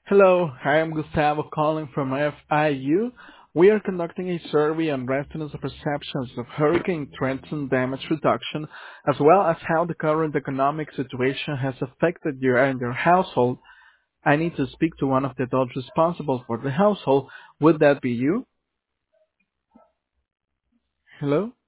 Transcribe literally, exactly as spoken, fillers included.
Hello, I am Gustavo calling from F I U. We are conducting a survey on residents' perceptions of Hurricane Trenton damage reduction, as well as how the current economic situation has affected you and your household. I need to speak to one of the adults responsible for the household. Would that be you? Hello?